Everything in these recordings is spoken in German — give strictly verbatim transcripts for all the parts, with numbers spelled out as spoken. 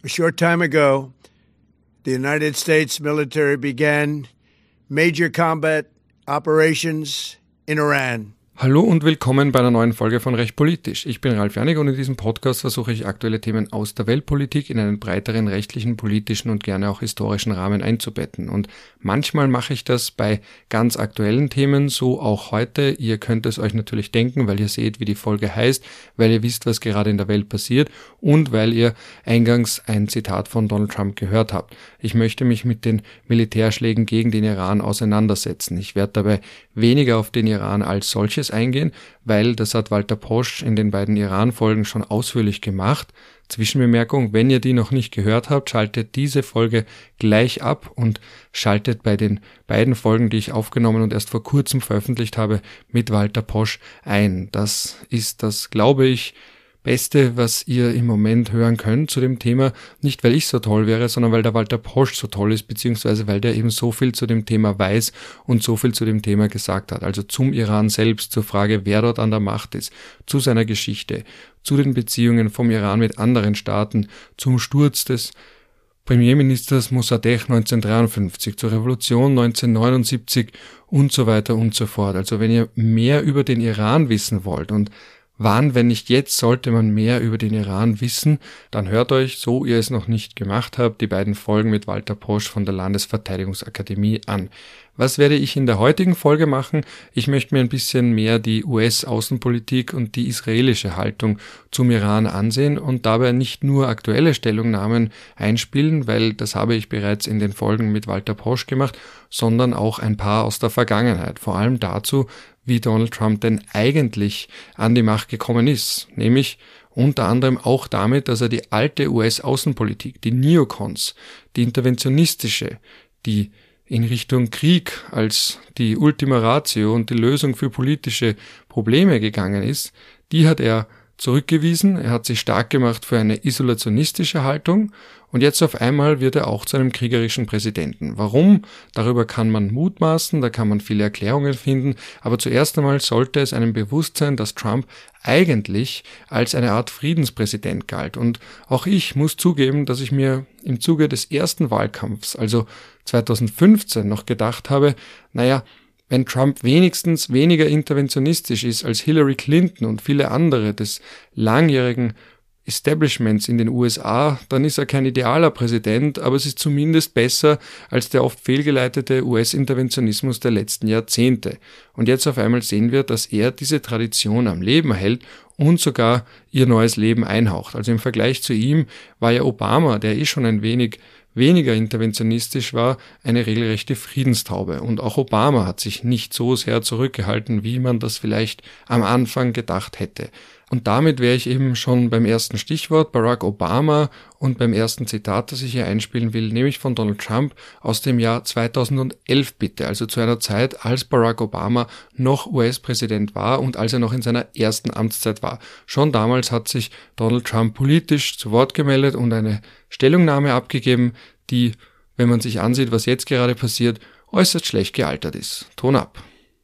A short time ago, the United States military began major combat operations in Iran. Hallo und willkommen bei einer neuen Folge von Recht Politisch. Ich bin Ralf Janig und in diesem Podcast versuche ich aktuelle Themen aus der Weltpolitik in einen breiteren rechtlichen, politischen und gerne auch historischen Rahmen einzubetten. Und manchmal mache ich das bei ganz aktuellen Themen, so auch heute. Ihr könnt es euch natürlich denken, weil ihr seht, wie die Folge heißt, weil ihr wisst, was gerade in der Welt passiert und weil ihr eingangs ein Zitat von Donald Trump gehört habt. Ich möchte mich mit den Militärschlägen gegen den Iran auseinandersetzen. Ich werde dabei weniger auf den Iran als solches eingehen, weil das hat Walter Posch in den beiden Iran-Folgen schon ausführlich gemacht. Zwischenbemerkung, wenn ihr die noch nicht gehört habt, schaltet diese Folge gleich ab und schaltet bei den beiden Folgen, die ich aufgenommen und erst vor kurzem veröffentlicht habe, mit Walter Posch ein. Das ist das, glaube ich, Beste, was ihr im Moment hören könnt zu dem Thema, nicht weil ich so toll wäre, sondern weil der Walter Posch so toll ist, beziehungsweise weil der eben so viel zu dem Thema weiß und so viel zu dem Thema gesagt hat. Also zum Iran selbst, zur Frage, wer dort an der Macht ist, zu seiner Geschichte, zu den Beziehungen vom Iran mit anderen Staaten, zum Sturz des Premierministers Mossadegh neunzehnhundertdreiundfünfzig, zur Revolution neunzehnhundertneunundsiebzig und so weiter und so fort. Also wenn ihr mehr über den Iran wissen wollt und wann, wenn nicht jetzt, sollte man mehr über den Iran wissen, dann hört euch, so ihr es noch nicht gemacht habt, die beiden Folgen mit Walter Posch von der Landesverteidigungsakademie an. Was werde ich in der heutigen Folge machen? Ich möchte mir ein bisschen mehr die U S-Außenpolitik und die israelische Haltung zum Iran ansehen und dabei nicht nur aktuelle Stellungnahmen einspielen, weil das habe ich bereits in den Folgen mit Walter Posch gemacht, sondern auch ein paar aus der Vergangenheit, vor allem dazu, wie Donald Trump denn eigentlich an die Macht gekommen ist, nämlich unter anderem auch damit, dass er die alte U S-Außenpolitik, die Neocons, die interventionistische, die in Richtung Krieg als die Ultima Ratio und die Lösung für politische Probleme gegangen ist, die hat er zurückgewiesen. Er hat sich stark gemacht für eine isolationistische Haltung und jetzt auf einmal wird er auch zu einem kriegerischen Präsidenten. Warum? Darüber kann man mutmaßen, da kann man viele Erklärungen finden, aber zuerst einmal sollte es einem bewusst sein, dass Trump eigentlich als eine Art Friedenspräsident galt. Und auch ich muss zugeben, dass ich mir im Zuge des ersten Wahlkampfs, also zweitausendfünfzehn, noch gedacht habe, naja, wenn Trump wenigstens weniger interventionistisch ist als Hillary Clinton und viele andere des langjährigen Establishments in den U S A, dann ist er kein idealer Präsident, aber es ist zumindest besser als der oft fehlgeleitete U S-Interventionismus der letzten Jahrzehnte. Und jetzt auf einmal sehen wir, dass er diese Tradition am Leben hält und sogar ihr neues Leben einhaucht. Also im Vergleich zu ihm war ja Obama, der eh schon ein wenig weniger interventionistisch war, eine regelrechte Friedenstaube. Und auch Obama hat sich nicht so sehr zurückgehalten, wie man das vielleicht am Anfang gedacht hätte. Und damit wäre ich eben schon beim ersten Stichwort, Barack Obama, und beim ersten Zitat, das ich hier einspielen will, nämlich von Donald Trump aus dem Jahr zweitausendelf bitte, also zu einer Zeit, als Barack Obama noch U S-Präsident war und als er noch in seiner ersten Amtszeit war. Schon damals hat sich Donald Trump politisch zu Wort gemeldet und eine Stellungnahme abgegeben, die, wenn man sich ansieht, was jetzt gerade passiert, äußerst schlecht gealtert ist. Ton ab.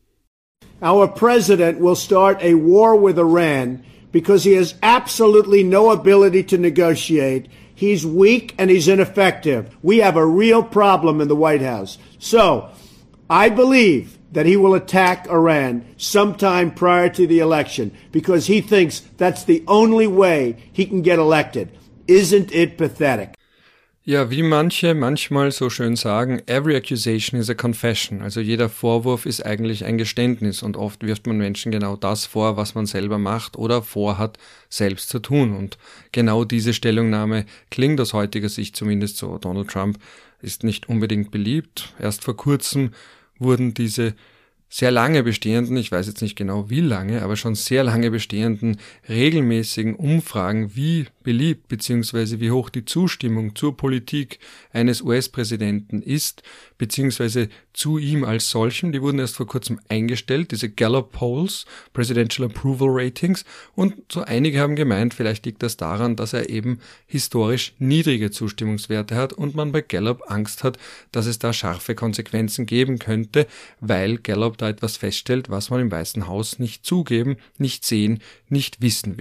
Our president will start a war with Iran because he has absolutely no ability to negotiate. He's weak and he's ineffective. We have a real problem in the White House. So, I believe that he will attack Iran sometime prior to the election because he thinks that's the only way he can get elected. Isn't it pathetic? Ja, wie manche manchmal so schön sagen, every accusation is a confession. Also jeder Vorwurf ist eigentlich ein Geständnis und oft wirft man Menschen genau das vor, was man selber macht oder vorhat, selbst zu tun. Und genau diese Stellungnahme klingt aus heutiger Sicht zumindest so. Donald Trump ist nicht unbedingt beliebt. Erst vor kurzem wurden diese sehr lange bestehenden, ich weiß jetzt nicht genau wie lange, aber schon sehr lange bestehenden regelmäßigen Umfragen, wie beliebt bzw. wie hoch die Zustimmung zur Politik eines U S-Präsidenten ist, beziehungsweise zu ihm als solchen, die wurden erst vor kurzem eingestellt, diese Gallup Polls, Presidential Approval Ratings, und so einige haben gemeint, vielleicht liegt das daran, dass er eben historisch niedrige Zustimmungswerte hat und man bei Gallup Angst hat, dass es da scharfe Konsequenzen geben könnte, weil Gallup da etwas feststellt, was man im Weißen Haus nicht zugeben, nicht sehen, nicht wissen will.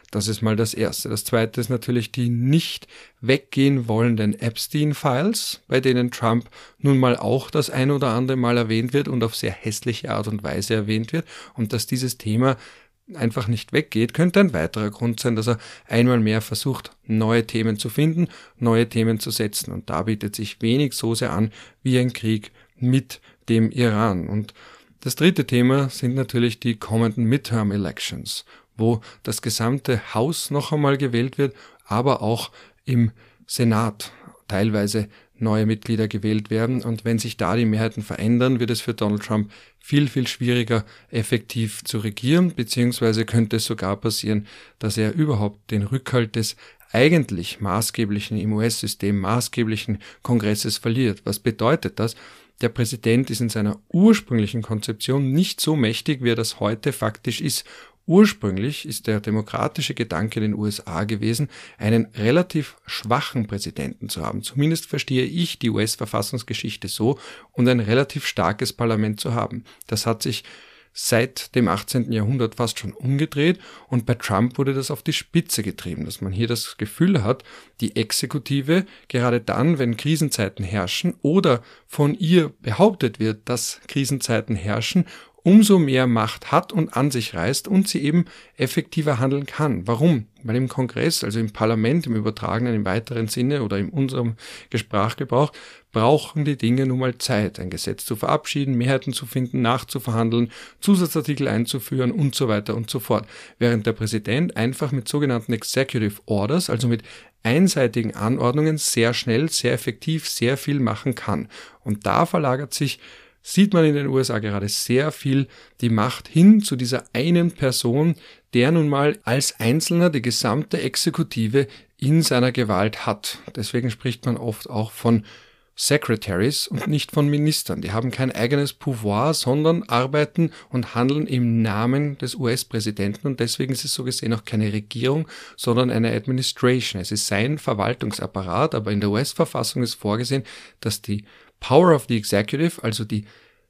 Das ist mal das Erste. Das Zweite ist natürlich die nicht weggehen wollenden Epstein-Files, bei denen Trump nun mal auch das ein oder andere Mal erwähnt wird und auf sehr hässliche Art und Weise erwähnt wird. Und dass dieses Thema einfach nicht weggeht, könnte ein weiterer Grund sein, dass er einmal mehr versucht, neue Themen zu finden, neue Themen zu setzen. Und da bietet sich wenig so sehr an wie ein Krieg mit dem Iran. Und das dritte Thema sind natürlich die kommenden Midterm Elections, wo das gesamte Haus noch einmal gewählt wird, aber auch im Senat teilweise neue Mitglieder gewählt werden. Und wenn sich da die Mehrheiten verändern, wird es für Donald Trump viel, viel schwieriger, effektiv zu regieren, beziehungsweise könnte es sogar passieren, dass er überhaupt den Rückhalt des eigentlich maßgeblichen im U S-System, maßgeblichen Kongresses verliert. Was bedeutet das? Der Präsident ist in seiner ursprünglichen Konzeption nicht so mächtig, wie er das heute faktisch ist. Ursprünglich ist der demokratische Gedanke in den U S A gewesen, einen relativ schwachen Präsidenten zu haben. Zumindest verstehe ich die U S-Verfassungsgeschichte so, und ein relativ starkes Parlament zu haben. Das hat sich seit dem achtzehnten Jahrhundert fast schon umgedreht, und bei Trump wurde das auf die Spitze getrieben, dass man hier das Gefühl hat, die Exekutive, gerade dann, wenn Krisenzeiten herrschen oder von ihr behauptet wird, dass Krisenzeiten herrschen, umso mehr Macht hat und an sich reißt und sie eben effektiver handeln kann. Warum? Weil im Kongress, also im Parlament, im übertragenen, im weiteren Sinne oder in unserem Sprachgebrauch, brauchen die Dinge nun mal Zeit, ein Gesetz zu verabschieden, Mehrheiten zu finden, nachzuverhandeln, Zusatzartikel einzuführen und so weiter und so fort. Während der Präsident einfach mit sogenannten Executive Orders, also mit einseitigen Anordnungen, sehr schnell, sehr effektiv, sehr viel machen kann. Und da verlagert sich, sieht man in den U S A gerade sehr viel die Macht hin zu dieser einen Person, der nun mal als Einzelner die gesamte Exekutive in seiner Gewalt hat. Deswegen spricht man oft auch von Secretaries und nicht von Ministern. Die haben kein eigenes Pouvoir, sondern arbeiten und handeln im Namen des U S-Präsidenten, und deswegen ist es so gesehen auch keine Regierung, sondern eine Administration. Es ist sein Verwaltungsapparat, aber in der U S-Verfassung ist vorgesehen, dass die Power of the Executive, also die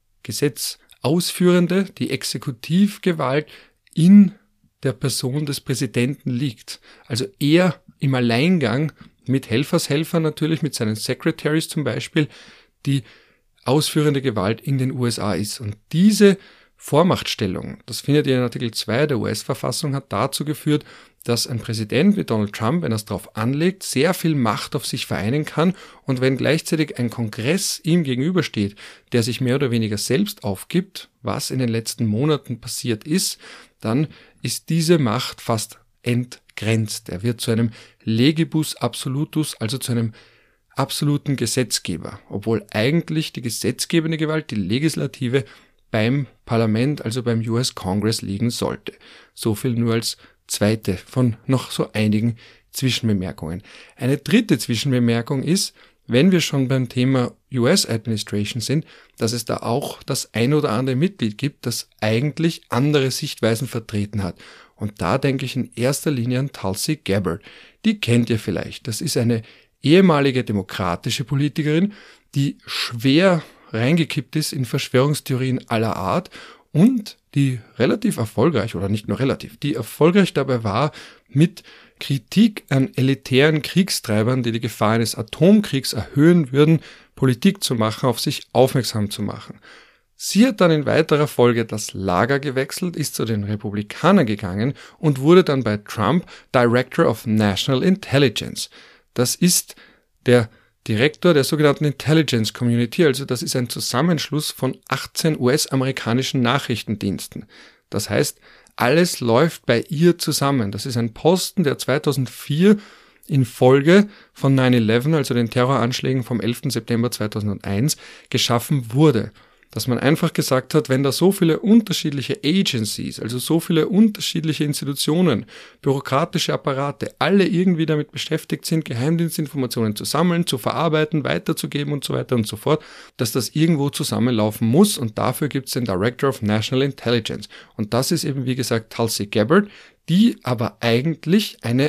Gesetzausführende, die Exekutivgewalt in der Person des Präsidenten liegt. Also er im Alleingang mit Helfershelfern natürlich, mit seinen Secretaries zum Beispiel, die ausführende Gewalt in den U S A ist. Und diese Vormachtstellung, das findet ihr in Artikel zwei der U S-Verfassung, hat dazu geführt, dass ein Präsident wie Donald Trump, wenn er es darauf anlegt, sehr viel Macht auf sich vereinen kann, und wenn gleichzeitig ein Kongress ihm gegenübersteht, der sich mehr oder weniger selbst aufgibt, was in den letzten Monaten passiert ist, dann ist diese Macht fast entgrenzt. Er wird zu einem Legibus absolutus, also zu einem absoluten Gesetzgeber, obwohl eigentlich die gesetzgebende Gewalt, die Legislative, beim Parlament, also beim U S Congress liegen sollte. So viel nur als zweite von noch so einigen Zwischenbemerkungen. Eine dritte Zwischenbemerkung ist, wenn wir schon beim Thema U S-Administration sind, dass es da auch das ein oder andere Mitglied gibt, das eigentlich andere Sichtweisen vertreten hat. Und da denke ich in erster Linie an Tulsi Gabbard. Die kennt ihr vielleicht. Das ist eine ehemalige demokratische Politikerin, die schwer reingekippt ist in Verschwörungstheorien aller Art und die relativ erfolgreich, oder nicht nur relativ, die erfolgreich dabei war, mit Kritik an elitären Kriegstreibern, die die Gefahr eines Atomkriegs erhöhen würden, Politik zu machen, auf sich aufmerksam zu machen. Sie hat dann in weiterer Folge das Lager gewechselt, ist zu den Republikanern gegangen und wurde dann bei Trump Director of National Intelligence. Das ist der Direktor der sogenannten Intelligence Community, also das ist ein Zusammenschluss von achtzehn U S-amerikanischen Nachrichtendiensten. Das heißt, alles läuft bei ihr zusammen. Das ist ein Posten, der zweitausendvier in Folge von neun elf, also den Terroranschlägen vom elften September zweitausendeins, geschaffen wurde. Dass man einfach gesagt hat, wenn da so viele unterschiedliche Agencies, also so viele unterschiedliche Institutionen, bürokratische Apparate, alle irgendwie damit beschäftigt sind, Geheimdienstinformationen zu sammeln, zu verarbeiten, weiterzugeben und so weiter und so fort, dass das irgendwo zusammenlaufen muss, und dafür gibt es den Director of National Intelligence. Und das ist eben, wie gesagt, Tulsi Gabbard, die aber eigentlich eine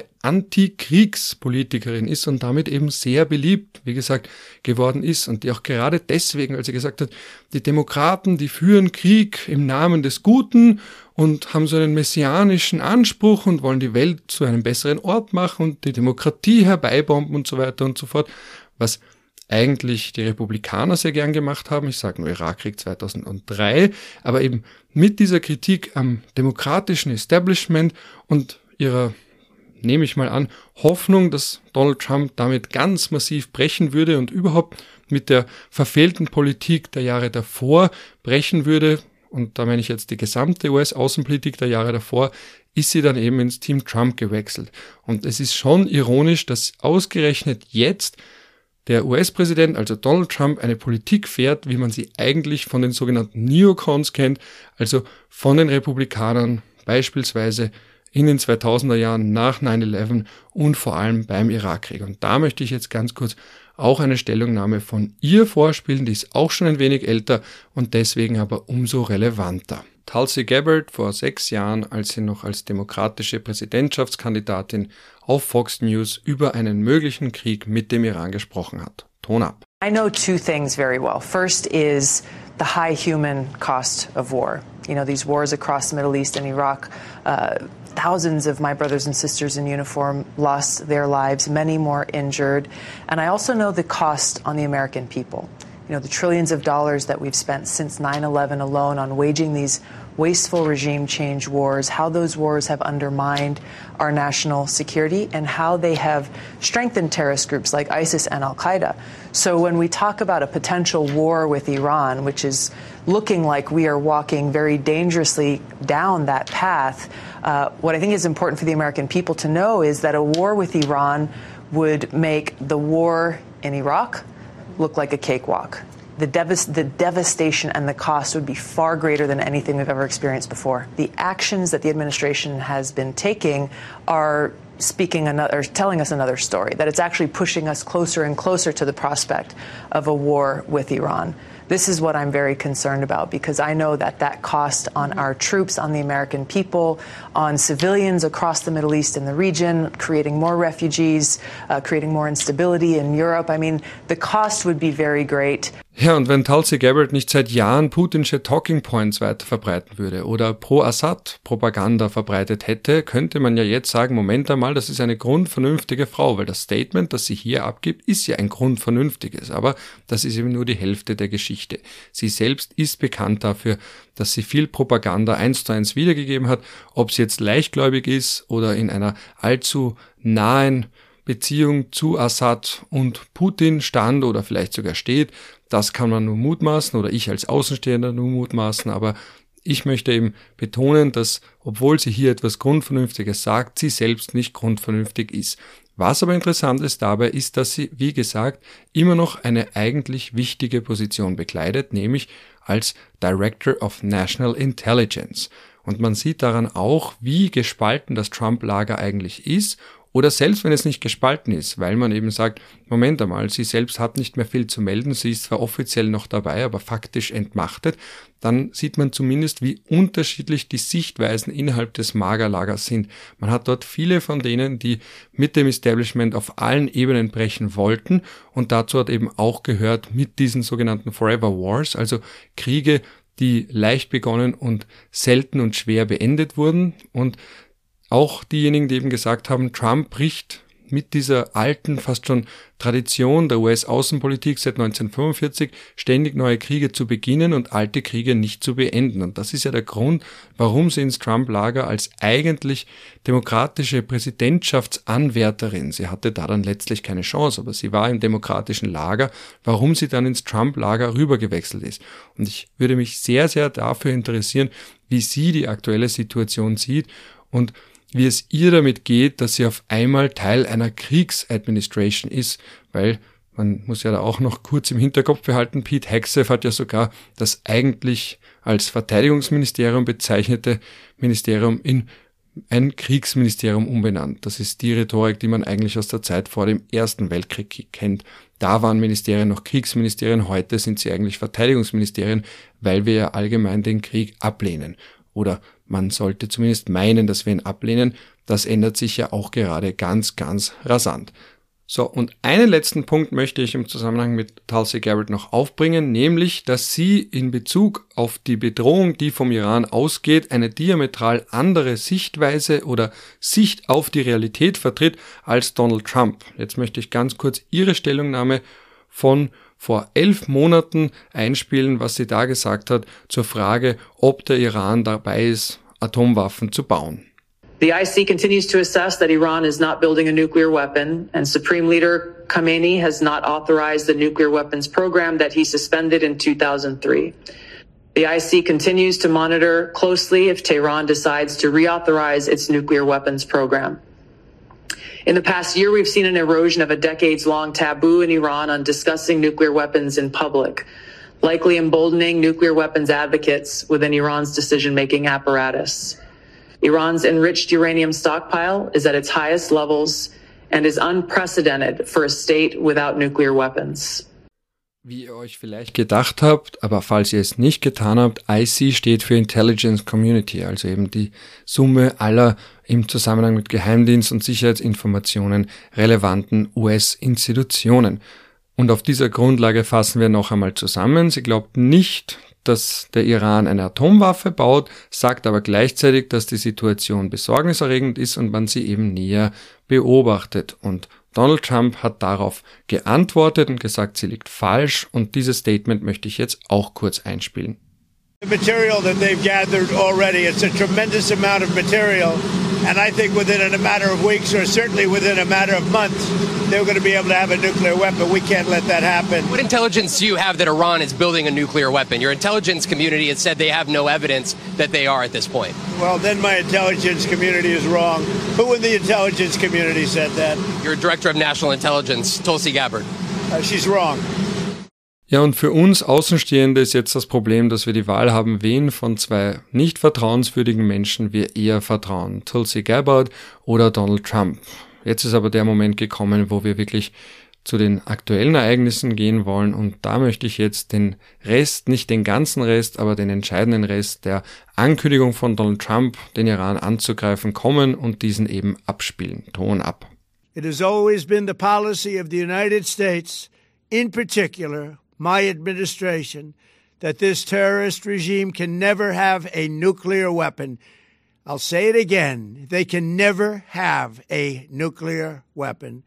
Antikriegspolitikerin ist und damit eben sehr beliebt, wie gesagt, geworden ist und die auch gerade deswegen, als sie gesagt hat, die Demokraten, die führen Krieg im Namen des Guten und haben so einen messianischen Anspruch und wollen die Welt zu einem besseren Ort machen und die Demokratie herbeibomben und so weiter und so fort, was eigentlich die Republikaner sehr gern gemacht haben. Ich sage nur Irakkrieg zweitausenddrei, aber eben mit dieser Kritik am demokratischen Establishment und ihrer, nehme ich mal an, Hoffnung, dass Donald Trump damit ganz massiv brechen würde und überhaupt mit der verfehlten Politik der Jahre davor brechen würde, und da meine ich jetzt die gesamte U S-Außenpolitik der Jahre davor, ist sie dann eben ins Team Trump gewechselt. Und es ist schon ironisch, dass ausgerechnet jetzt der U S-Präsident, also Donald Trump, eine Politik fährt, wie man sie eigentlich von den sogenannten Neocons kennt, also von den Republikanern, beispielsweise in den zweitausender Jahren nach nine eleven und vor allem beim Irakkrieg. Und da möchte ich jetzt ganz kurz auch eine Stellungnahme von ihr vorspielen, die ist auch schon ein wenig älter und deswegen aber umso relevanter. Tulsi Gabbard vor sechs Jahren, als sie noch als demokratische Präsidentschaftskandidatin auf Fox News über einen möglichen Krieg mit dem Iran gesprochen hat. Ton ab. I know two things very well. First is the high human cost of war. You know, these wars across the Middle East and Iraq, uh, thousands of my brothers and sisters in uniform lost their lives, many more injured. And I also know the cost on the American people. You know, the trillions of dollars that we've spent since nine eleven alone on waging these wasteful regime change wars, how those wars have undermined our national security and how they have strengthened terrorist groups like ISIS and Al-Qaeda. So when we talk about a potential war with Iran, which is looking like we are walking very dangerously down that path, uh, what I think is important for the American people to know is that a war with Iran would make the war in Iraq look like a cakewalk. The, devas- the devastation and the cost would be far greater than anything we've ever experienced before. The actions that the administration has been taking are speaking another, telling us another story, that it's actually pushing us closer and closer to the prospect of a war with Iran. This is what I'm very concerned about because I know that that cost on our troops, on the American people, on civilians across the Middle East and the region, creating more refugees, uh, creating more instability in Europe. I mean, the cost would be very great. Ja, und wenn Tulsi Gabbard nicht seit Jahren putinsche Talking Points weiter verbreiten würde oder Pro-Assad-Propaganda verbreitet hätte, könnte man ja jetzt sagen, Moment einmal, das ist eine grundvernünftige Frau, weil das Statement, das sie hier abgibt, ist ja ein grundvernünftiges, aber das ist eben nur die Hälfte der Geschichte. Sie selbst ist bekannt dafür, dass sie viel Propaganda eins zu eins wiedergegeben hat, ob sie jetzt leichtgläubig ist oder in einer allzu nahen Beziehung zu Assad und Putin stand oder vielleicht sogar steht, das kann man nur mutmaßen oder ich als Außenstehender nur mutmaßen, aber ich möchte eben betonen, dass, obwohl sie hier etwas Grundvernünftiges sagt, sie selbst nicht grundvernünftig ist. Was aber interessant ist dabei, ist, dass sie, wie gesagt, immer noch eine eigentlich wichtige Position bekleidet, nämlich als Director of National Intelligence. Und man sieht daran auch, wie gespalten das Trump-Lager eigentlich ist. Oder selbst wenn es nicht gespalten ist, weil man eben sagt, Moment einmal, sie selbst hat nicht mehr viel zu melden, sie ist zwar offiziell noch dabei, aber faktisch entmachtet, dann sieht man zumindest, wie unterschiedlich die Sichtweisen innerhalb des MAGA-Lagers sind. Man hat dort viele von denen, die mit dem Establishment auf allen Ebenen brechen wollten und dazu hat eben auch gehört mit diesen sogenannten Forever Wars, also Kriege, die leicht begonnen und selten und schwer beendet wurden und auch diejenigen, die eben gesagt haben, Trump bricht mit dieser alten, fast schon Tradition der U S-Außenpolitik seit neunzehnhundertfünfundvierzig, ständig neue Kriege zu beginnen und alte Kriege nicht zu beenden. Und das ist ja der Grund, warum sie ins Trump-Lager als eigentlich demokratische Präsidentschaftsanwärterin, sie hatte da dann letztlich keine Chance, aber sie war im demokratischen Lager, warum sie dann ins Trump-Lager rübergewechselt ist. Und ich würde mich sehr, sehr dafür interessieren, wie sie die aktuelle Situation sieht und wie es ihr damit geht, dass sie auf einmal Teil einer Kriegsadministration ist, weil man muss ja da auch noch kurz im Hinterkopf behalten, Pete Hegseth hat ja sogar das eigentlich als Verteidigungsministerium bezeichnete Ministerium in ein Kriegsministerium umbenannt. Das ist die Rhetorik, die man eigentlich aus der Zeit vor dem Ersten Weltkrieg kennt. Da waren Ministerien noch Kriegsministerien, heute sind sie eigentlich Verteidigungsministerien, weil wir ja allgemein den Krieg ablehnen. oder man sollte zumindest meinen, dass wir ihn ablehnen. Das ändert sich ja auch gerade ganz, ganz rasant. So, und einen letzten Punkt möchte ich im Zusammenhang mit Tulsi Gabbard noch aufbringen, nämlich, dass sie in Bezug auf die Bedrohung, die vom Iran ausgeht, eine diametral andere Sichtweise oder Sicht auf die Realität vertritt als Donald Trump. Jetzt möchte ich ganz kurz ihre Stellungnahme von vor elf Monaten einspielen, was sie da gesagt hat zur Frage, ob der Iran dabei ist, Atomwaffen zu bauen. The I C continues to assess that Iran is not building a nuclear weapon, and Supreme Leader Khamenei has not authorized the nuclear weapons program that he suspended in two thousand three. The I C continues to monitor closely if Tehran decides to reauthorize its nuclear weapons program. In the past year, we've seen an erosion of a decades-long taboo in Iran on discussing nuclear weapons in public, likely emboldening nuclear weapons advocates within Iran's decision-making apparatus. Iran's enriched uranium stockpile is at its highest levels and is unprecedented for a state without nuclear weapons. Wie ihr euch vielleicht gedacht habt, aber falls ihr es nicht getan habt, I C steht für Intelligence Community, also eben die Summe aller im Zusammenhang mit Geheimdienst- und Sicherheitsinformationen relevanten U S-Institutionen. Und auf dieser Grundlage fassen wir noch einmal zusammen. Sie glaubt nicht, dass der Iran eine Atomwaffe baut, sagt aber gleichzeitig, dass die Situation besorgniserregend ist und man sie eben näher beobachtet. Und Donald Trump hat darauf geantwortet und gesagt, sie liegt falsch, und dieses Statement möchte ich jetzt auch kurz einspielen. The material that they've gathered already, it's a tremendous amount of material, and I think within a matter of weeks, or certainly within a matter of months, they're going to be able to have a nuclear weapon. We can't let that happen. What intelligence do you have that Iran is building a nuclear weapon? Your intelligence community has said they have no evidence that they are at this point. Well, then my intelligence community is wrong. Who in the intelligence community said that? Your Director of National Intelligence, Tulsi Gabbard. Uh, she's wrong. Ja, und für uns Außenstehende ist jetzt das Problem, dass wir die Wahl haben, wen von zwei nicht vertrauenswürdigen Menschen wir eher vertrauen, Tulsi Gabbard oder Donald Trump. Jetzt ist aber der Moment gekommen, wo wir wirklich zu den aktuellen Ereignissen gehen wollen, und da möchte ich jetzt den Rest, nicht den ganzen Rest, aber den entscheidenden Rest der Ankündigung von Donald Trump, den Iran anzugreifen, kommen und diesen eben abspielen. Ton ab. It has always been the policy of the United States, in particular my administration, that this terrorist regime can never have a nuclear weapon. I'll say it again. They can never have a nuclear weapon.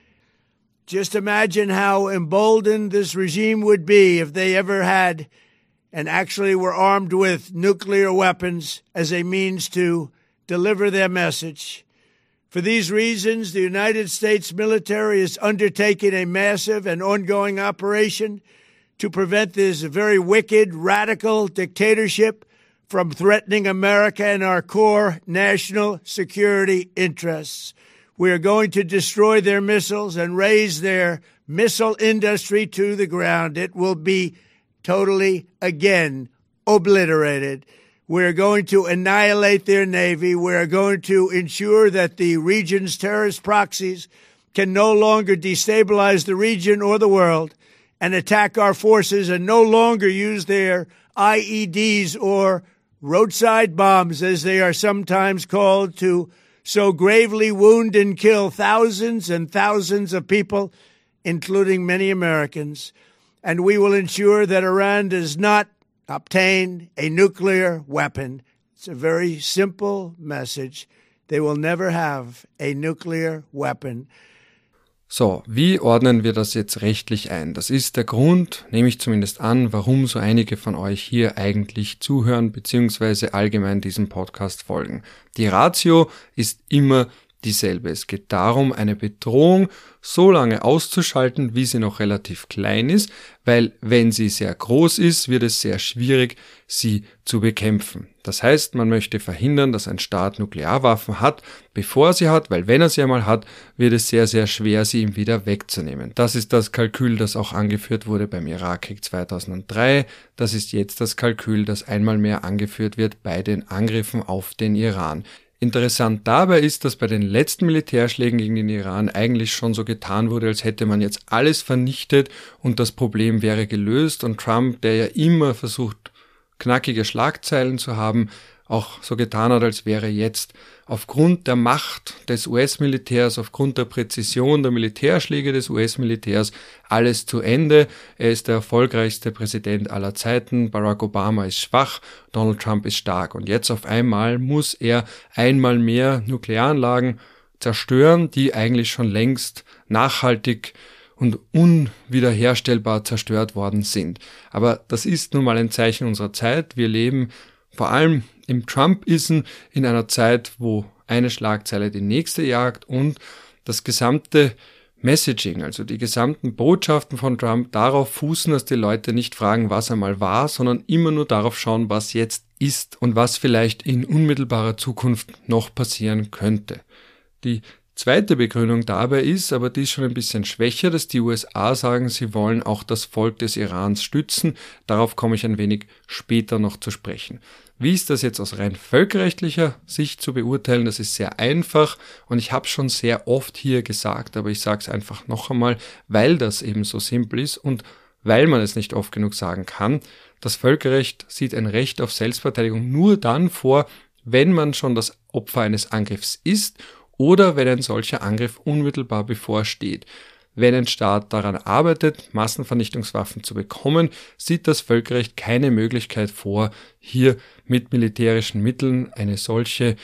Just imagine how emboldened this regime would be if they ever had and actually were armed with nuclear weapons as a means to deliver their message. For these reasons, the United States military is undertaking a massive and ongoing operation to prevent this very wicked, radical dictatorship from threatening America and our core national security interests. We are going to destroy their missiles and raise their missile industry to the ground. It will be totally, again, obliterated. We are going to annihilate their Navy. We are going to ensure that the region's terrorist proxies can no longer destabilize the region or the world and attack our forces, and no longer use their I E Ds or roadside bombs, as they are sometimes called, to so gravely wound and kill thousands and thousands of people, including many Americans. And we will ensure that Iran does not obtain a nuclear weapon. It's a very simple message. They will never have a nuclear weapon. So, wie ordnen wir das jetzt rechtlich ein? Das ist der Grund, nehme ich zumindest an, warum so einige von euch hier eigentlich zuhören bzw. allgemein diesem Podcast folgen. Die Ratio ist immer dieselbe. Es geht darum, eine Bedrohung so lange auszuschalten, wie sie noch relativ klein ist, weil wenn sie sehr groß ist, wird es sehr schwierig, sie zu bekämpfen. Das heißt, man möchte verhindern, dass ein Staat Nuklearwaffen hat, bevor er sie hat, weil wenn er sie einmal hat, wird es sehr, sehr schwer, sie ihm wieder wegzunehmen. Das ist das Kalkül, das auch angeführt wurde beim Irakkrieg zweitausenddrei. Das ist jetzt das Kalkül, das einmal mehr angeführt wird bei den Angriffen auf den Iran. Interessant dabei ist, dass bei den letzten Militärschlägen gegen den Iran eigentlich schon so getan wurde, als hätte man jetzt alles vernichtet und das Problem wäre gelöst, und Trump, der ja immer versucht, knackige Schlagzeilen zu haben, auch so getan hat, als wäre jetzt aufgrund der Macht des U S-Militärs, aufgrund der Präzision der Militärschläge des U S-Militärs alles zu Ende. Er ist der erfolgreichste Präsident aller Zeiten. Barack Obama ist schwach, Donald Trump ist stark. Und jetzt auf einmal muss er einmal mehr Nuklearanlagen zerstören, die eigentlich schon längst nachhaltig und unwiederherstellbar zerstört worden sind. Aber das ist nun mal ein Zeichen unserer Zeit. Wir leben vor allem im Trumpism in einer Zeit, wo eine Schlagzeile die nächste jagt und das gesamte Messaging, also die gesamten Botschaften von Trump darauf fußen, dass die Leute nicht fragen, was einmal war, sondern immer nur darauf schauen, was jetzt ist und was vielleicht in unmittelbarer Zukunft noch passieren könnte. Die zweite Begründung dabei ist, aber die ist schon ein bisschen schwächer, dass die U S A sagen, sie wollen auch das Volk des Irans stützen. Darauf komme ich ein wenig später noch zu sprechen. Wie ist das jetzt aus rein völkerrechtlicher Sicht zu beurteilen? Das ist sehr einfach und ich habe es schon sehr oft hier gesagt, aber ich sage es einfach noch einmal, weil das eben so simpel ist und weil man es nicht oft genug sagen kann. Das Völkerrecht sieht ein Recht auf Selbstverteidigung nur dann vor, wenn man schon das Opfer eines Angriffs ist oder wenn ein solcher Angriff unmittelbar bevorsteht. Wenn ein Staat daran arbeitet, Massenvernichtungswaffen zu bekommen, sieht das Völkerrecht keine Möglichkeit vor, hier mit militärischen Mitteln eine solche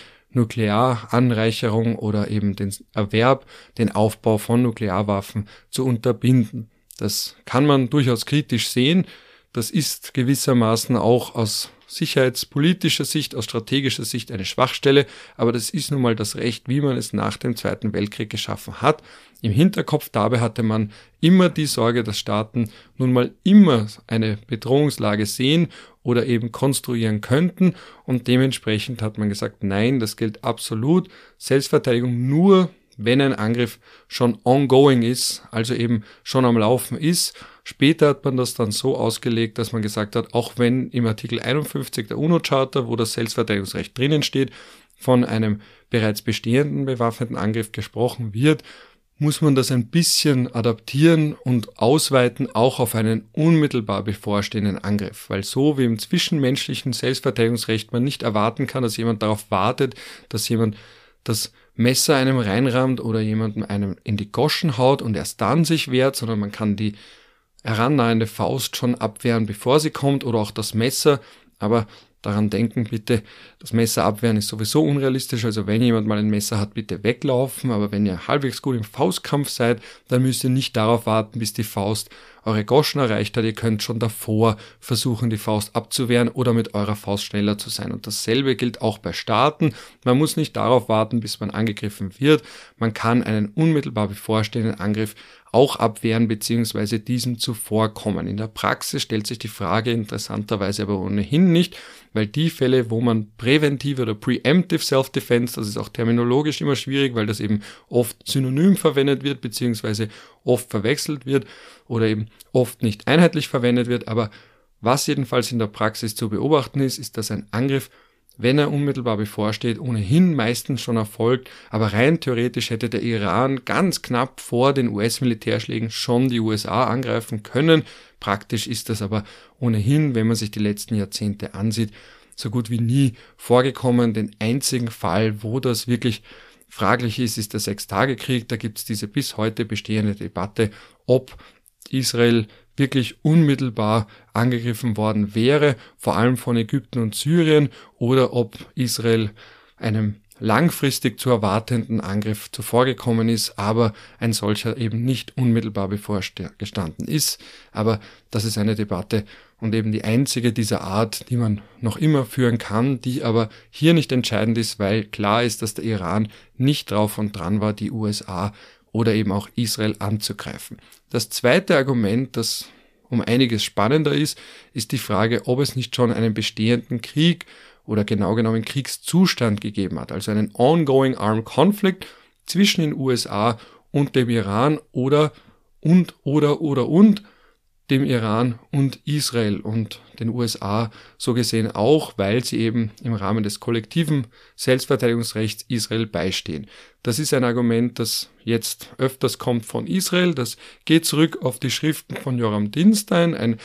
Nuklearanreicherung oder eben den Erwerb, den Aufbau von Nuklearwaffen zu unterbinden. Das kann man durchaus kritisch sehen. Das ist gewissermaßen auch aus sicherheitspolitischer Sicht, aus strategischer Sicht eine Schwachstelle, aber das ist nun mal das Recht, wie man es nach dem Zweiten Weltkrieg geschaffen hat. Im Hinterkopf dabei hatte man immer die Sorge, dass Staaten nun mal immer eine Bedrohungslage sehen oder eben konstruieren könnten und dementsprechend hat man gesagt, nein, das gilt absolut. Selbstverteidigung nur, wenn ein Angriff schon ongoing ist, also eben schon am Laufen ist. Später hat man das dann so ausgelegt, dass man gesagt hat, auch wenn im Artikel einundfünfzig der UNO-Charta, wo das Selbstverteidigungsrecht drinnen steht, von einem bereits bestehenden bewaffneten Angriff gesprochen wird, muss man das ein bisschen adaptieren und ausweiten, auch auf einen unmittelbar bevorstehenden Angriff. Weil so wie im zwischenmenschlichen Selbstverteidigungsrecht man nicht erwarten kann, dass jemand darauf wartet, dass jemand das Messer einem reinrammt oder jemandem einem in die Goschen haut und erst dann sich wehrt, sondern man kann die herannahende Faust schon abwehren, bevor sie kommt oder auch das Messer, aber daran denken bitte, das Messer abwehren ist sowieso unrealistisch, also wenn jemand mal ein Messer hat, bitte weglaufen, aber wenn ihr halbwegs gut im Faustkampf seid, dann müsst ihr nicht darauf warten, bis die Faust eure Goschen erreicht hat, ihr könnt schon davor versuchen, die Faust abzuwehren oder mit eurer Faust schneller zu sein und dasselbe gilt auch bei Staaten, man muss nicht darauf warten, bis man angegriffen wird, man kann einen unmittelbar bevorstehenden Angriff auch abwehren bzw. diesem zuvorkommen. In der Praxis stellt sich die Frage interessanterweise aber ohnehin nicht, weil die Fälle, wo man präventive oder preemptive Self-Defense, das ist auch terminologisch immer schwierig, weil das eben oft synonym verwendet wird bzw. oft verwechselt wird oder eben oft nicht einheitlich verwendet wird, aber was jedenfalls in der Praxis zu beobachten ist, ist, dass ein Angriff, wenn er unmittelbar bevorsteht, ohnehin meistens schon erfolgt, aber rein theoretisch hätte der Iran ganz knapp vor den U S-Militärschlägen schon die U S A angreifen können. Praktisch ist das aber ohnehin, wenn man sich die letzten Jahrzehnte ansieht, so gut wie nie vorgekommen. Den einzigen Fall, wo das wirklich fraglich ist, ist der Sechstagekrieg. Da gibt es diese bis heute bestehende Debatte, ob Israel wirklich unmittelbar angegriffen worden wäre, vor allem von Ägypten und Syrien, oder ob Israel einem langfristig zu erwartenden Angriff zuvorgekommen ist, aber ein solcher eben nicht unmittelbar bevorgestanden ist. Aber das ist eine Debatte und eben die einzige dieser Art, die man noch immer führen kann, die aber hier nicht entscheidend ist, weil klar ist, dass der Iran nicht drauf und dran war, die U S A oder eben auch Israel anzugreifen. Das zweite Argument, das um einiges spannender ist, ist die Frage, ob es nicht schon einen bestehenden Krieg oder genau genommen Kriegszustand gegeben hat, also einen ongoing armed conflict zwischen den U S A und dem Iran oder und oder oder und dem Iran und Israel und den U S A so gesehen auch, weil sie eben im Rahmen des kollektiven Selbstverteidigungsrechts Israel beistehen. Das ist ein Argument, das jetzt öfters kommt von Israel. Das geht zurück auf die Schriften von Yoram Dinstein, ein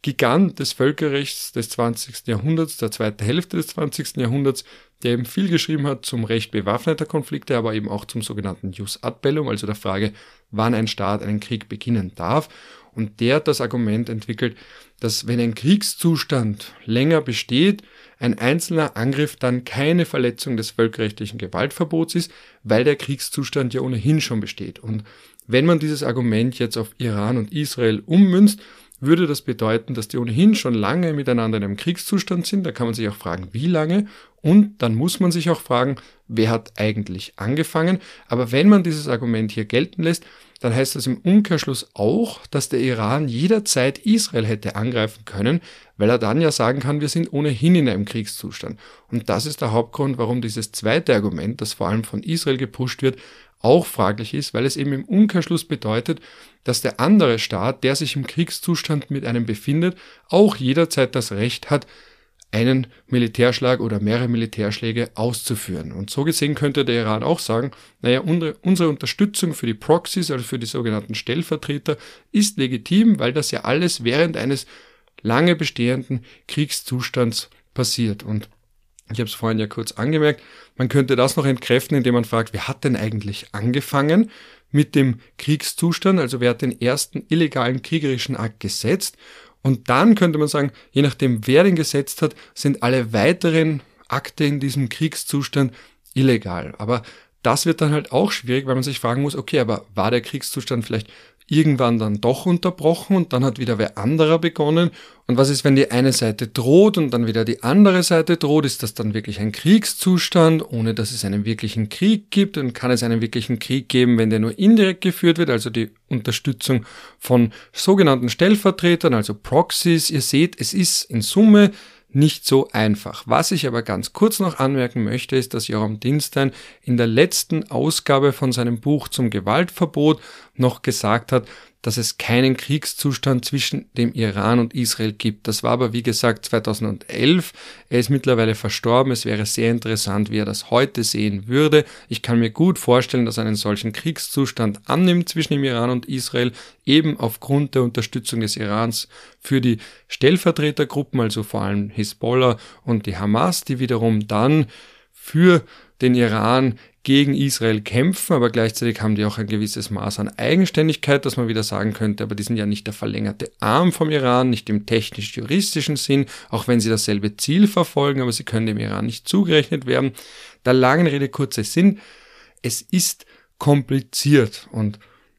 Gigant des Völkerrechts des zwanzigsten Jahrhunderts, der zweiten Hälfte des zwanzigsten Jahrhunderts, der eben viel geschrieben hat zum Recht bewaffneter Konflikte, aber eben auch zum sogenannten Jus ad bellum, also der Frage, wann ein Staat einen Krieg beginnen darf. Und der hat das Argument entwickelt, dass wenn ein Kriegszustand länger besteht, ein einzelner Angriff dann keine Verletzung des völkerrechtlichen Gewaltverbots ist, weil der Kriegszustand ja ohnehin schon besteht. Und wenn man dieses Argument jetzt auf Iran und Israel ummünzt, würde das bedeuten, dass die ohnehin schon lange miteinander in einem Kriegszustand sind. Da kann man sich auch fragen, wie lange. Und dann muss man sich auch fragen, wer hat eigentlich angefangen. Aber wenn man dieses Argument hier gelten lässt, dann heißt das im Umkehrschluss auch, dass der Iran jederzeit Israel hätte angreifen können, weil er dann ja sagen kann, wir sind ohnehin in einem Kriegszustand. Und das ist der Hauptgrund, warum dieses zweite Argument, das vor allem von Israel gepusht wird, auch fraglich ist, weil es eben im Umkehrschluss bedeutet, dass der andere Staat, der sich im Kriegszustand mit einem befindet, auch jederzeit das Recht hat, einen Militärschlag oder mehrere Militärschläge auszuführen. Und so gesehen könnte der Iran auch sagen, naja, unsere, unsere Unterstützung für die Proxys, also für die sogenannten Stellvertreter, ist legitim, weil das ja alles während eines lange bestehenden Kriegszustands passiert. Und ich habe es vorhin ja kurz angemerkt, man könnte das noch entkräften, indem man fragt, wer hat denn eigentlich angefangen mit dem Kriegszustand, also wer hat den ersten illegalen kriegerischen Akt gesetzt? Und dann könnte man sagen, je nachdem wer den gesetzt hat, sind alle weiteren Akte in diesem Kriegszustand illegal. Aber das wird dann halt auch schwierig, weil man sich fragen muss, okay, aber war der Kriegszustand vielleicht irgendwann dann doch unterbrochen und dann hat wieder wer anderer begonnen? Und was ist, wenn die eine Seite droht und dann wieder die andere Seite droht? Ist das dann wirklich ein Kriegszustand, ohne dass es einen wirklichen Krieg gibt? Und kann es einen wirklichen Krieg geben, wenn der nur indirekt geführt wird, also die Unterstützung von sogenannten Stellvertretern, also Proxies? Ihr seht, es ist in Summe nicht so einfach. Was ich aber ganz kurz noch anmerken möchte, ist, dass Yoram Dinstein in der letzten Ausgabe von seinem Buch zum Gewaltverbot noch gesagt hat, dass es keinen Kriegszustand zwischen dem Iran und Israel gibt. Das war aber, wie gesagt, zweitausendelf. Er ist mittlerweile verstorben. Es wäre sehr interessant, wie er das heute sehen würde. Ich kann mir gut vorstellen, dass er einen solchen Kriegszustand annimmt zwischen dem Iran und Israel, eben aufgrund der Unterstützung des Irans für die Stellvertretergruppen, also vor allem Hisbollah und die Hamas, die wiederum dann für den Iran gegen Israel kämpfen, aber gleichzeitig haben die auch ein gewisses Maß an Eigenständigkeit, dass man wieder sagen könnte, aber die sind ja nicht der verlängerte Arm vom Iran, nicht im technisch-juristischen Sinn, auch wenn sie dasselbe Ziel verfolgen, aber sie können dem Iran nicht zugerechnet werden. Der langen Rede kurzer Sinn, es ist kompliziert und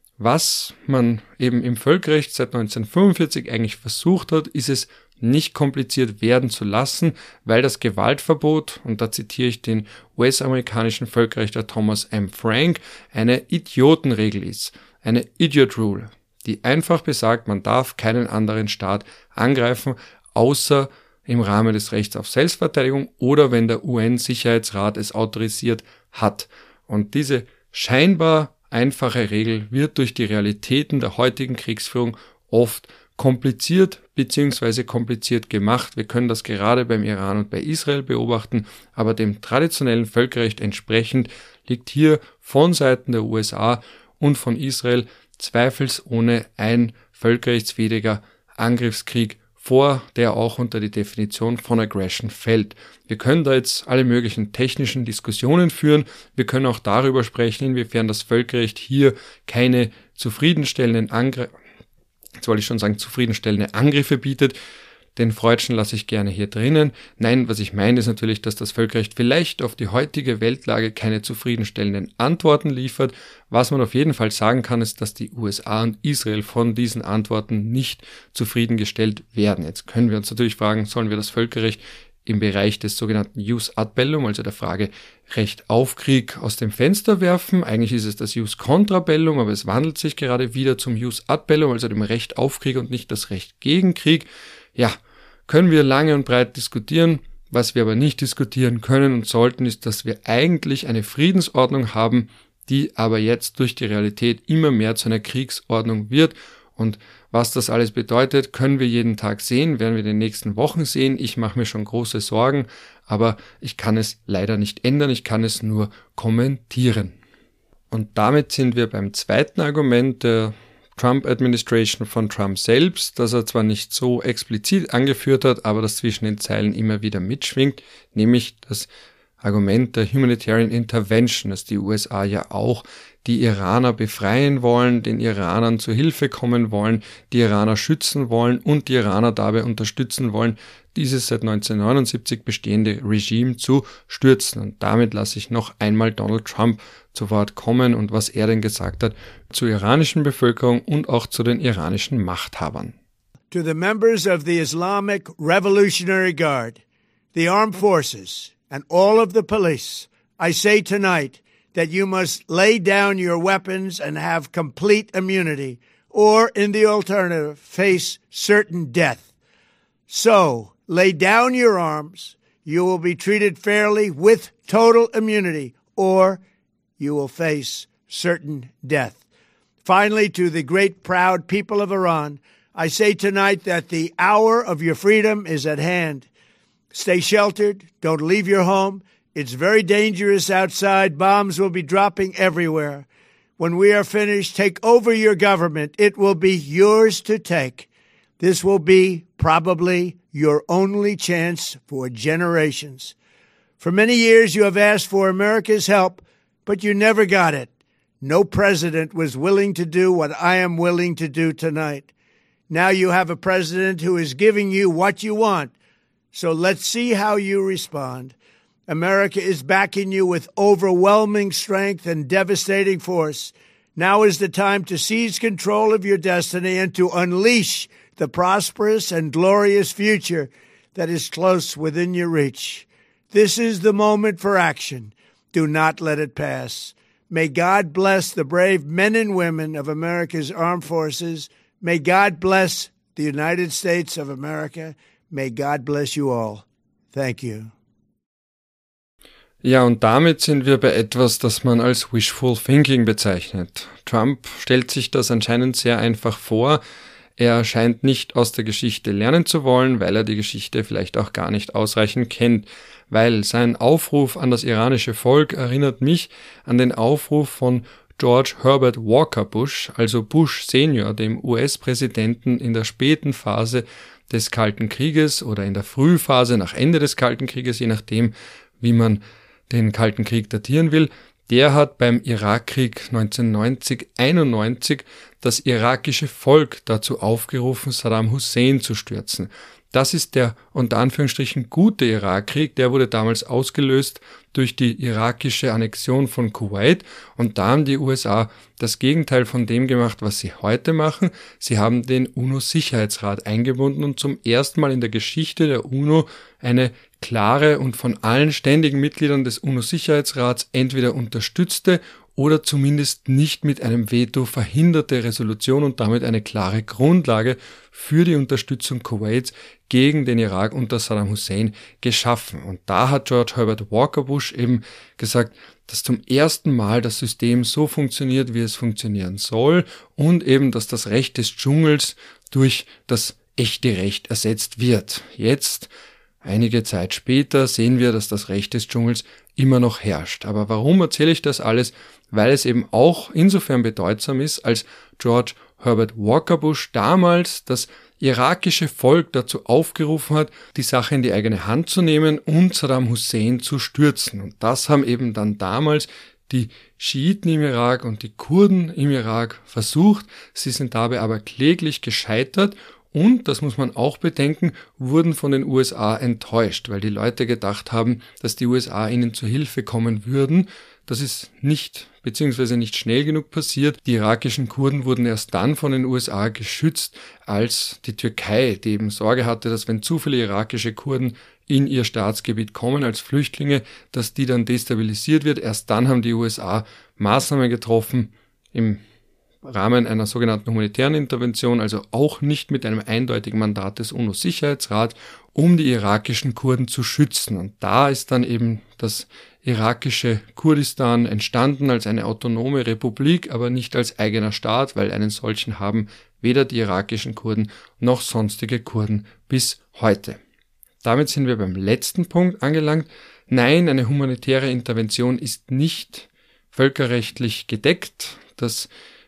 was man eben im Völkerrecht seit neunzehnhundertfünfundvierzig eigentlich versucht hat, ist es nicht kompliziert werden zu lassen, weil das Gewaltverbot, und da zitiere ich den U S-amerikanischen Völkerrechtler Thomas M. Frank, eine Idiotenregel ist, eine Idiot Rule, die einfach besagt, man darf keinen anderen Staat angreifen, außer im Rahmen des Rechts auf Selbstverteidigung oder wenn der U N-Sicherheitsrat es autorisiert hat. Und diese scheinbar einfache Regel wird durch die Realitäten der heutigen Kriegsführung oft kompliziert bzw. kompliziert gemacht. Wir können das gerade beim Iran und bei Israel beobachten, aber dem traditionellen Völkerrecht entsprechend liegt hier von Seiten der U S A und von Israel zweifelsohne ein völkerrechtswidriger Angriffskrieg vor, der auch unter die Definition von Aggression fällt. Wir können da jetzt alle möglichen technischen Diskussionen führen. Wir können auch darüber sprechen, inwiefern das Völkerrecht hier keine zufriedenstellenden Angriffe Jetzt wollte ich schon sagen, zufriedenstellende Angriffe bietet. Den Freudschen lasse ich gerne hier drinnen. Nein, was ich meine ist natürlich, dass das Völkerrecht vielleicht auf die heutige Weltlage keine zufriedenstellenden Antworten liefert. Was man auf jeden Fall sagen kann, ist, dass die U S A und Israel von diesen Antworten nicht zufriedengestellt werden. Jetzt können wir uns natürlich fragen, sollen wir das Völkerrecht im Bereich des sogenannten Jus ad bellum, also der Frage Recht auf Krieg, aus dem Fenster werfen. Eigentlich ist es das Jus contra bellum, aber es wandelt sich gerade wieder zum Jus ad bellum, also dem Recht auf Krieg und nicht das Recht gegen Krieg. Ja, können wir lange und breit diskutieren. Was wir aber nicht diskutieren können und sollten, ist, dass wir eigentlich eine Friedensordnung haben, die aber jetzt durch die Realität immer mehr zu einer Kriegsordnung wird. Und was das alles bedeutet, können wir jeden Tag sehen, werden wir in den nächsten Wochen sehen. Ich mache mir schon große Sorgen, aber ich kann es leider nicht ändern, ich kann es nur kommentieren. Und damit sind wir beim zweiten Argument der Trump-Administration von Trump selbst, das er zwar nicht so explizit angeführt hat, aber das zwischen den Zeilen immer wieder mitschwingt, nämlich das Argument der Humanitarian Intervention, dass die U S A ja auch die Iraner befreien wollen, den Iranern zu Hilfe kommen wollen, die Iraner schützen wollen und die Iraner dabei unterstützen wollen, dieses seit neunzehnhundertneunundsiebzig bestehende Regime zu stürzen. Und damit lasse ich noch einmal Donald Trump zu Wort kommen und was er denn gesagt hat zur iranischen Bevölkerung und auch zu den iranischen Machthabern. To the members of the Islamic Revolutionary Guard, the armed forces, and all of the police, I say tonight that you must lay down your weapons and have complete immunity, or in the alternative, face certain death. So, lay down your arms, you will be treated fairly with total immunity, or you will face certain death. Finally, to the great proud people of Iran, I say tonight that the hour of your freedom is at hand. Stay sheltered, don't leave your home. It's very dangerous outside. Bombs will be dropping everywhere. When we are finished, take over your government. It will be yours to take. This will be probably your only chance for generations. For many years, you have asked for America's help, but you never got it. No president was willing to do what I am willing to do tonight. Now you have a president who is giving you what you want. So let's see how you respond. America is backing you with overwhelming strength and devastating force. Now is the time to seize control of your destiny and to unleash the prosperous and glorious future that is close within your reach. This is the moment for action. Do not let it pass. May God bless the brave men and women of America's armed forces. May God bless the United States of America. May God bless you all. Thank you. Ja, und damit sind wir bei etwas, das man als Wishful Thinking bezeichnet. Trump stellt sich das anscheinend sehr einfach vor. Er scheint nicht aus der Geschichte lernen zu wollen, weil er die Geschichte vielleicht auch gar nicht ausreichend kennt. Weil sein Aufruf an das iranische Volk erinnert mich an den Aufruf von George Herbert Walker Bush, also Bush Senior, dem U S-Präsidenten in der späten Phase des Kalten Krieges oder in der Frühphase nach Ende des Kalten Krieges, je nachdem, wie man den Kalten Krieg datieren will. Der hat beim Irakkrieg neunzehnhundertneunzig einundneunzig das irakische Volk dazu aufgerufen, Saddam Hussein zu stürzen. Das ist der unter Anführungsstrichen gute Irakkrieg, der wurde damals ausgelöst durch die irakische Annexion von Kuwait und da haben die U S A das Gegenteil von dem gemacht, was sie heute machen. Sie haben den UNO-Sicherheitsrat eingebunden und zum ersten Mal in der Geschichte der UNO eine klare und von allen ständigen Mitgliedern des UNO-Sicherheitsrats entweder unterstützte oder zumindest nicht mit einem Veto verhinderte Resolution und damit eine klare Grundlage für die Unterstützung Kuwaits gegen den Irak unter Saddam Hussein geschaffen. Und da hat George Herbert Walker Bush eben gesagt, dass zum ersten Mal das System so funktioniert, wie es funktionieren soll und eben, dass das Recht des Dschungels durch das echte Recht ersetzt wird. Jetzt, einige Zeit später, sehen wir, dass das Recht des Dschungels immer noch herrscht. Aber warum erzähle ich das alles? Weil es eben auch insofern bedeutsam ist, als George Herbert Walker Bush damals das irakische Volk dazu aufgerufen hat, die Sache in die eigene Hand zu nehmen und Saddam Hussein zu stürzen. Und das haben eben dann damals die Schiiten im Irak und die Kurden im Irak versucht. Sie sind dabei aber kläglich gescheitert. Und, das muss man auch bedenken, wurden von den U S A enttäuscht, weil die Leute gedacht haben, dass die U S A ihnen zu Hilfe kommen würden. Das ist nicht, beziehungsweise nicht schnell genug passiert. Die irakischen Kurden wurden erst dann von den U S A geschützt, als die Türkei, die eben Sorge hatte, dass wenn zu viele irakische Kurden in ihr Staatsgebiet kommen als Flüchtlinge, dass die dann destabilisiert wird. Erst dann haben die U S A Maßnahmen getroffen im Rahmen einer sogenannten humanitären Intervention, also auch nicht mit einem eindeutigen Mandat des UNO-Sicherheitsrats, um die irakischen Kurden zu schützen. Und da ist dann eben das irakische Kurdistan entstanden als eine autonome Republik, aber nicht als eigener Staat, weil einen solchen haben weder die irakischen Kurden noch sonstige Kurden bis heute. Damit sind wir beim letzten Punkt angelangt. Nein, eine humanitäre Intervention ist nicht völkerrechtlich gedeckt. Das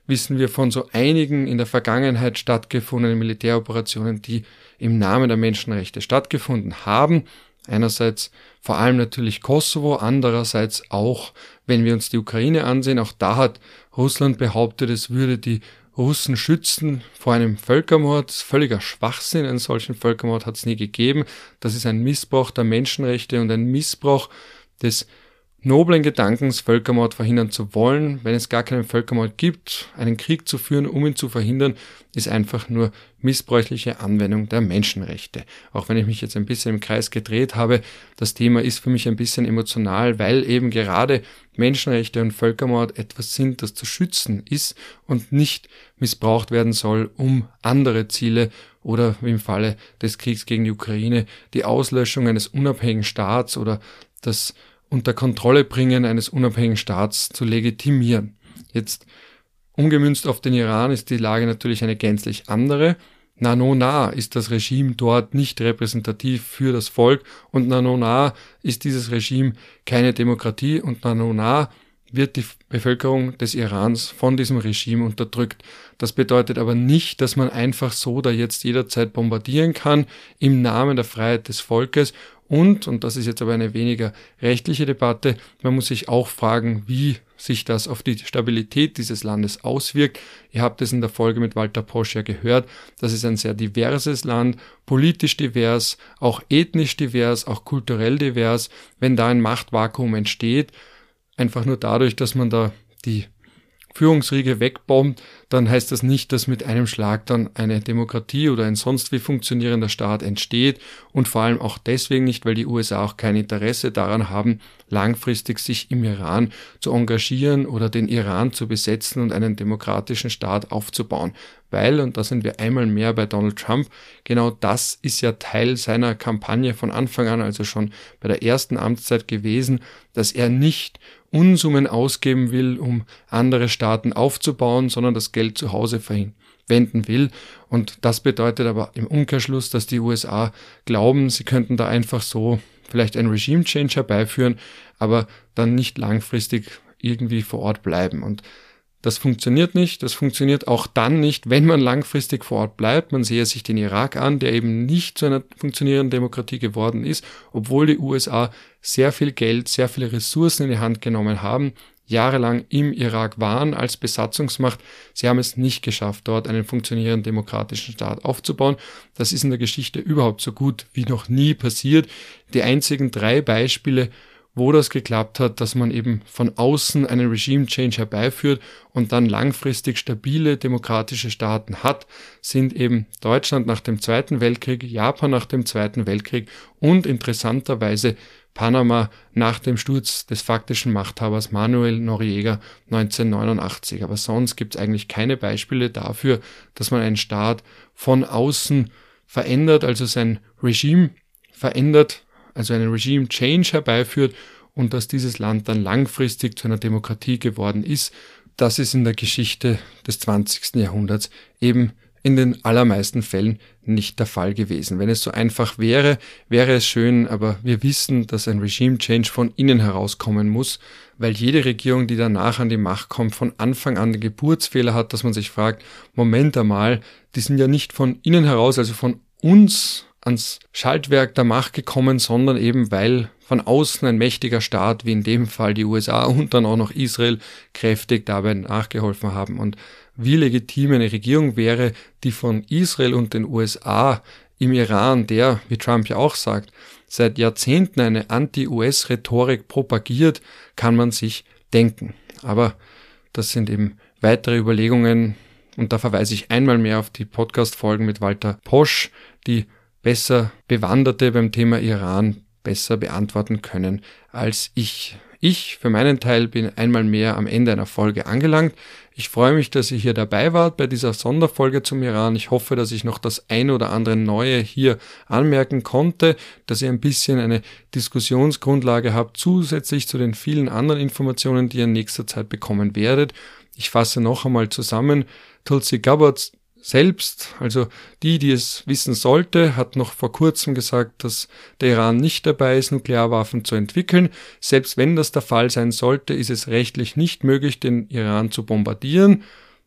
wissen wir von so einigen in der Vergangenheit stattgefundenen Militäroperationen, die im Namen der Menschenrechte stattgefunden haben. Einerseits vor allem natürlich Kosovo, andererseits auch, wenn wir uns die Ukraine ansehen, auch da hat Russland behauptet, es würde die Russen schützen vor einem Völkermord. Völliger Schwachsinn, einen solchen Völkermord hat es nie gegeben. Das ist ein Missbrauch der Menschenrechte und ein Missbrauch des noblen Gedankens, Völkermord verhindern zu wollen. Wenn es gar keinen Völkermord gibt, einen Krieg zu führen, um ihn zu verhindern, ist einfach nur missbräuchliche Anwendung der Menschenrechte. Auch wenn ich mich jetzt ein bisschen im Kreis gedreht habe, das Thema ist für mich ein bisschen emotional, weil eben gerade Menschenrechte und Völkermord etwas sind, das zu schützen ist und nicht missbraucht werden soll, um andere Ziele oder wie im Falle des Kriegs gegen die Ukraine die Auslöschung eines unabhängigen Staats oder das unter Kontrolle bringen eines unabhängigen Staats zu legitimieren. Jetzt umgemünzt auf den Iran ist die Lage natürlich eine gänzlich andere. Nano nah ist das Regime dort nicht repräsentativ für das Volk und nano nah ist dieses Regime keine Demokratie und nano nah wird die Bevölkerung des Irans von diesem Regime unterdrückt. Das bedeutet aber nicht, dass man einfach so da jetzt jederzeit bombardieren kann im Namen der Freiheit des Volkes. Und, und das ist jetzt aber eine weniger rechtliche Debatte, man muss sich auch fragen, wie sich das auf die Stabilität dieses Landes auswirkt. Ihr habt es in der Folge mit Walter Posch ja gehört, das ist ein sehr diverses Land, politisch divers, auch ethnisch divers, auch kulturell divers. Wenn da ein Machtvakuum entsteht, einfach nur dadurch, dass man da die Führungsriege wegbombt, dann heißt das nicht, dass mit einem Schlag dann eine Demokratie oder ein sonst wie funktionierender Staat entsteht und vor allem auch deswegen nicht, weil die U S A auch kein Interesse daran haben, langfristig sich im Iran zu engagieren oder den Iran zu besetzen und einen demokratischen Staat aufzubauen. Weil, und da sind wir einmal mehr bei Donald Trump, genau das ist ja Teil seiner Kampagne von Anfang an, also schon bei der ersten Amtszeit gewesen, dass er nicht Unsummen ausgeben will, um andere Staaten aufzubauen, sondern das Geld zu Hause verwenden will. Und das bedeutet aber im Umkehrschluss, dass die U S A glauben, sie könnten da einfach so vielleicht ein Regime-Change herbeiführen, aber dann nicht langfristig irgendwie vor Ort bleiben. Und das funktioniert nicht. Das funktioniert auch dann nicht, wenn man langfristig vor Ort bleibt. Man sehe sich den Irak an, der eben nicht zu einer funktionierenden Demokratie geworden ist, obwohl die U S A sehr viel Geld, sehr viele Ressourcen in die Hand genommen haben, jahrelang im Irak waren als Besatzungsmacht. Sie haben es nicht geschafft, dort einen funktionierenden demokratischen Staat aufzubauen. Das ist in der Geschichte überhaupt so gut wie noch nie passiert. Die einzigen drei Beispiele, wo das geklappt hat, dass man eben von außen einen Regime-Change herbeiführt und dann langfristig stabile demokratische Staaten hat, sind eben Deutschland nach dem Zweiten Weltkrieg, Japan nach dem Zweiten Weltkrieg und interessanterweise Panama nach dem Sturz des faktischen Machthabers Manuel Noriega neunzehnhundertneunundachtzig. Aber sonst gibt es eigentlich keine Beispiele dafür, dass man einen Staat von außen verändert, also sein Regime verändert, also einen Regime-Change herbeiführt und dass dieses Land dann langfristig zu einer Demokratie geworden ist. Das ist in der Geschichte des zwanzigsten Jahrhunderts eben in den allermeisten Fällen nicht der Fall gewesen. Wenn es so einfach wäre, wäre es schön, aber wir wissen, dass ein Regime-Change von innen herauskommen muss, weil jede Regierung, die danach an die Macht kommt, von Anfang an den Geburtsfehler hat, dass man sich fragt, Moment einmal, die sind ja nicht von innen heraus, also von uns ans Schaltwerk der Macht gekommen, sondern eben weil von außen ein mächtiger Staat, wie in dem Fall die U S A und dann auch noch Israel, kräftig dabei nachgeholfen haben. Und wie legitim eine Regierung wäre, die von Israel und den U S A im Iran, der, wie Trump ja auch sagt, seit Jahrzehnten eine Anti-U S-Rhetorik propagiert, kann man sich denken. Aber das sind eben weitere Überlegungen und da verweise ich einmal mehr auf die Podcast-Folgen mit Walter Posch, die besser Bewanderte beim Thema Iran besser beantworten können als ich. Ich für meinen Teil bin einmal mehr am Ende einer Folge angelangt. Ich freue mich, dass ihr hier dabei wart bei dieser Sonderfolge zum Iran. Ich hoffe, dass ich noch das eine oder andere Neue hier anmerken konnte, dass ihr ein bisschen eine Diskussionsgrundlage habt, zusätzlich zu den vielen anderen Informationen, die ihr in nächster Zeit bekommen werdet. Ich fasse noch einmal zusammen. Tulsi Gabbard selbst, also die, die es wissen sollte, hat noch vor kurzem gesagt, dass der Iran nicht dabei ist, Nuklearwaffen zu entwickeln. Selbst wenn das der Fall sein sollte, ist es rechtlich nicht möglich, den Iran zu bombardieren.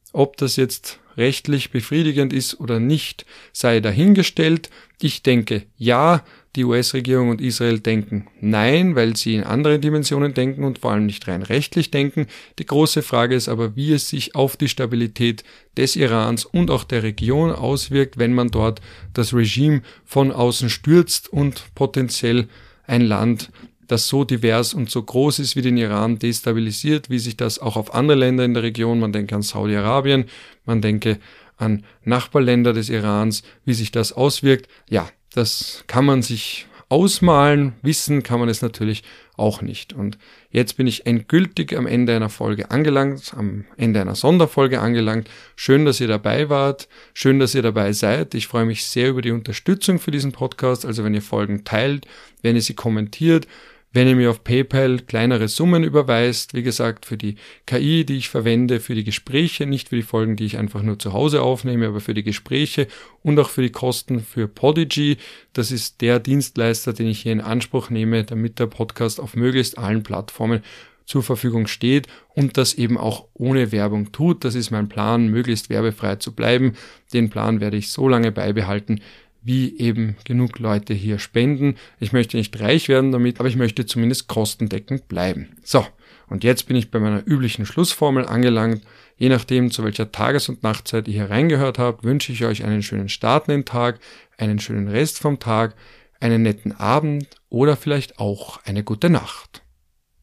Ob das jetzt rechtlich befriedigend ist oder nicht, sei dahingestellt. Ich denke, ja, die U S-Regierung und Israel denken nein, weil sie in andere Dimensionen denken und vor allem nicht rein rechtlich denken. Die große Frage ist aber, wie es sich auf die Stabilität des Irans und auch der Region auswirkt, wenn man dort das Regime von außen stürzt und potenziell ein Land, das so divers und so groß ist wie den Iran, destabilisiert, wie sich das auch auf andere Länder in der Region, man denke an Saudi-Arabien, man denke an Nachbarländer des Irans, wie sich das auswirkt. Ja, das kann man sich ausmalen, wissen kann man es natürlich auch nicht. Und jetzt bin ich endgültig am Ende einer Folge angelangt, am Ende einer Sonderfolge angelangt. Schön, dass ihr dabei wart, schön, dass ihr dabei seid. Ich freue mich sehr über die Unterstützung für diesen Podcast, also wenn ihr Folgen teilt, wenn ihr sie kommentiert, wenn ihr mir auf PayPal kleinere Summen überweist, wie gesagt, für die K I, die ich verwende, für die Gespräche, nicht für die Folgen, die ich einfach nur zu Hause aufnehme, aber für die Gespräche und auch für die Kosten für Podigy. Das ist der Dienstleister, den ich hier in Anspruch nehme, damit der Podcast auf möglichst allen Plattformen zur Verfügung steht und das eben auch ohne Werbung tut. Das ist mein Plan, möglichst werbefrei zu bleiben. Den Plan werde ich so lange beibehalten, wie eben genug Leute hier spenden. Ich möchte nicht reich werden damit, aber ich möchte zumindest kostendeckend bleiben. So, und jetzt bin ich bei meiner üblichen Schlussformel angelangt. Je nachdem, zu welcher Tages- und Nachtzeit ihr hier reingehört habt, wünsche ich euch einen schönen Start in den Tag, einen schönen Rest vom Tag, einen netten Abend oder vielleicht auch eine gute Nacht.